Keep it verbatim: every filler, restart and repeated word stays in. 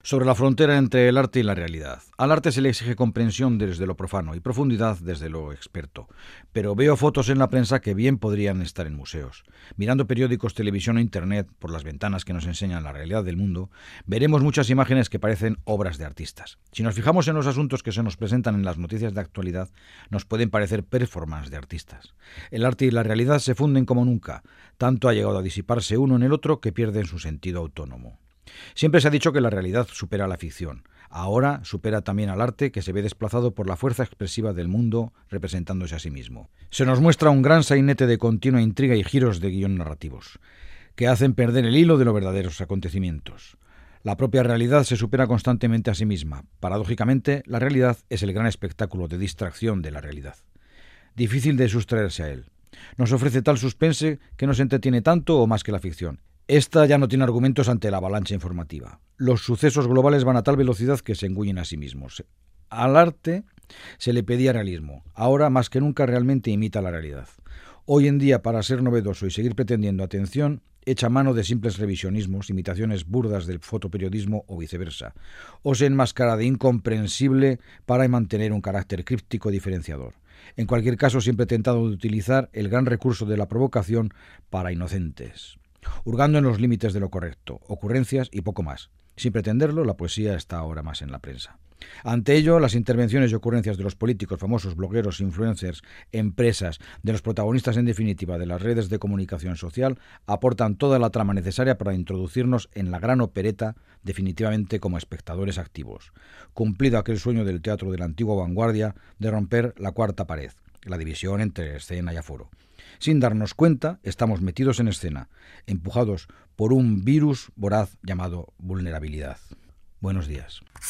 Sobre la frontera entre el arte y la realidad. Al arte se le exige comprensión desde lo profano y profundidad desde lo experto. Pero veo fotos en la prensa que bien podrían estar en museos. Mirando periódicos, televisión o internet por las ventanas que nos enseñan la realidad del mundo, veremos muchas imágenes que parecen obras de artistas. Si nos fijamos en los asuntos que se nos presentan en las noticias de actualidad, nos pueden parecer performances de artistas. El arte y la realidad se funden como nunca. Tanto ha llegado a disiparse uno en el otro que pierden su sentido autónomo. Siempre se ha dicho que la realidad supera a la ficción. Ahora supera también al arte, que se ve desplazado por la fuerza expresiva del mundo representándose a sí mismo. Se nos muestra un gran sainete de continua intriga y giros de guión narrativos, que hacen perder el hilo de los verdaderos acontecimientos. La propia realidad se supera constantemente a sí misma. Paradójicamente, la realidad es el gran espectáculo de distracción de la realidad. Difícil de sustraerse a él. Nos ofrece tal suspense que nos entretiene tanto o más que la ficción. Esta ya no tiene argumentos ante la avalancha informativa. Los sucesos globales van a tal velocidad que se engullen a sí mismos. Al arte se le pedía realismo. Ahora, más que nunca, realmente imita la realidad. Hoy en día, para ser novedoso y seguir pretendiendo atención, echa mano de simples revisionismos, imitaciones burdas del fotoperiodismo o viceversa, o se enmascara de incomprensible para mantener un carácter críptico diferenciador. En cualquier caso, siempre he tentado de utilizar el gran recurso de la provocación para inocentes, hurgando en los límites de lo correcto, ocurrencias y poco más. Sin pretenderlo, la poesía está ahora más en la prensa. Ante ello, las intervenciones y ocurrencias de los políticos, famosos, blogueros, influencers, empresas, de los protagonistas en definitiva de las redes de comunicación social, aportan toda la trama necesaria para introducirnos en la gran opereta definitivamente como espectadores activos. Cumplido aquel sueño del teatro de la antigua vanguardia de romper la cuarta pared, la división entre escena y aforo. Sin darnos cuenta, estamos metidos en escena, empujados por un virus voraz llamado vulnerabilidad. Buenos días.